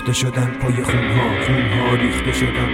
ریخته شدن پای خونها ریخته شدن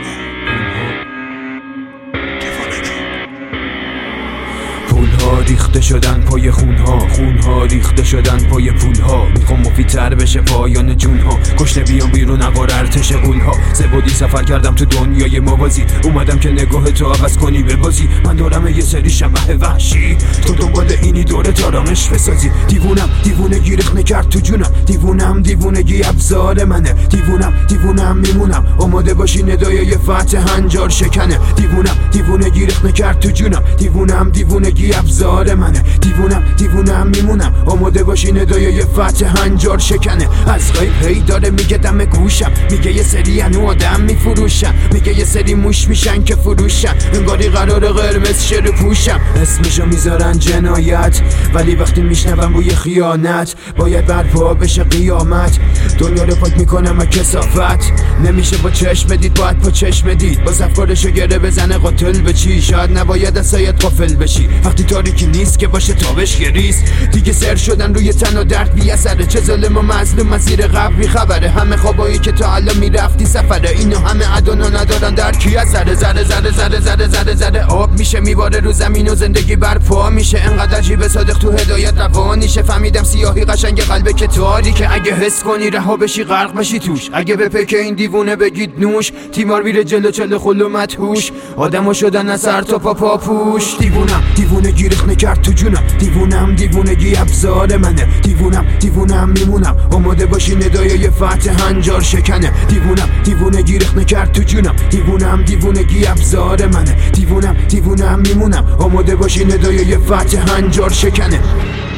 پولها ریخته شدن پای خونها ریخته شدن پای پولها. میخوام مفیدتر بشه پایان جونها، کشته بیام بیرون نقار ارتش غولها. زبادی سفر کردم تو دنیای موازی، اومدم که نگاه تو عوض کنی به بازی. من دارم یه سری شبح وحشی، تو دنبال اینی دوره تارامش بسازی. دیوونگی رخنه کرد تو جونم، دیوونگی ابزار منه. دیوونم میمونم، آماده باشی ندای فتح هنجار شکنه. دیوونگی رخنه کرد تو جونم، دیوونگی ابزار منه. دیوونم میمونم، آماده باشی ندای فتح هنجار شکنه. از غیب هی داره میگه دم گوشم، میگه یه سری انو آدم میفروشن، میگه یه سری موش میشن که فروشن. انگاری قرار قرمز شر پوشم، اسمشو میذارن جنایت، ولی وقتی میشنوم بوی خیانت باید برپا بشه قیامت. دنیا رو پاک میکنم و کثافت، نمیشه با چشم دید، باید با چشم دید. با افکارشو گره بزنه قاتل به چی، شاید نباید از سایت غافل بشی. وقتی تاریکی نیست که باشه تابش گریست، دیگه سر شدن روی تن و درد بی اثره. چه ظالم و مظلوم از زیر قبر بی خبره، همه خوابایی که تا الان میرفتی سفره. اینو همه ادانا ندارن در کی اثره. زره آب میشه میباره رو زمین و زندگی برپا میشه. انقدر عجیبه صادق تو هدایت روانیشه. فهمیدم سیاهی قشنگ قلبه که تاریکه، اگه حس کنی رها بشی غرق بشی توش. اگه به پک این دیوونه بگید نوش، تیمار میره جلو چله خلو مدهوش. آدمو شدن از سر تا پا پاپوش. دیوونگی رخنه کرد تو جونم، دیوونگی ابزار منه. دیوونم میمونم، آماده باشی ندای فتح هنجار شکنه. دیوونگی رخنه کرد تو جونم، دیوونگی ابزار منه. دیوونم میمونم، آماده باشی ندای فتح هنجار شکنه.